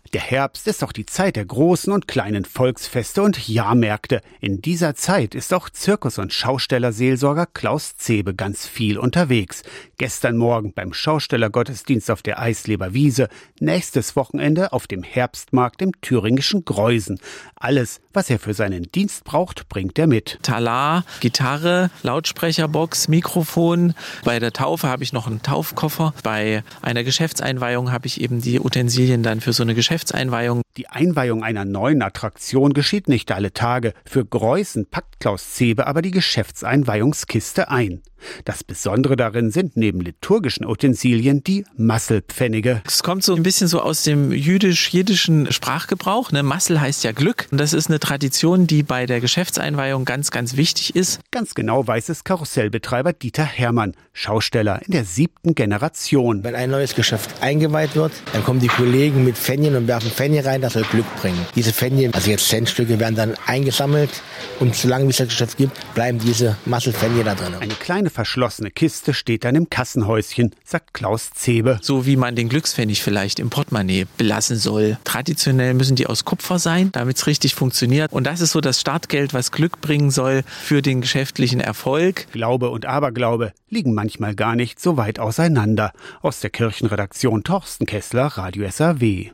Der Herbst ist auch die Zeit der großen und kleinen Volksfeste und Jahrmärkte. In dieser Zeit ist auch Zirkus- und Schaustellerseelsorger Klaus Zebe ganz viel unterwegs. Gestern Morgen beim Schaustellergottesdienst auf der Eisleber Wiese, nächstes Wochenende auf dem Herbstmarkt im thüringischen Greusen. Alles, was er für seinen Dienst braucht, bringt er mit. Talar, Gitarre, Lautsprecherbox, Mikrofon. Bei der Taufe habe ich noch einen Taufkoffer. Bei einer Geschäftseinweihung habe ich eben die Utensilien dann für so eine Geschäftseinweihung. Die Einweihung einer neuen Attraktion geschieht nicht alle Tage. Für Greußen packt Klaus Zebe aber die Geschäftseinweihungskiste ein. Das Besondere darin sind neben liturgischen Utensilien die Masselpfennige. Es kommt so ein bisschen so aus dem jüdisch-jiddischen Sprachgebrauch. Massel heißt ja Glück. Und das ist eine Tradition, die bei der Geschäftseinweihung ganz, ganz wichtig ist. Ganz genau weiß es Karussellbetreiber Dieter Herrmann, Schausteller in der 7. Generation. Wenn ein neues Geschäft eingeweiht wird, dann kommen die Kollegen mit Pfennien und werfen Pfennien rein, das soll Glück bringen. Diese Pfennien, also jetzt Centstücke, werden dann eingesammelt und solange es das Geschäft gibt, bleiben diese Masselpfennien da drin. Eine kleine verschlossene Kiste steht dann im Kassenhäuschen, sagt Klaus Zebe. So wie man den Glückspfennig vielleicht im Portemonnaie belassen soll. Traditionell müssen die aus Kupfer sein, damit es richtig funktioniert. Und das ist so das Startgeld, was Glück bringen soll für den geschäftlichen Erfolg. Glaube und Aberglaube liegen manchmal gar nicht so weit auseinander. Aus der Kirchenredaktion Torsten Kessler, Radio SAW.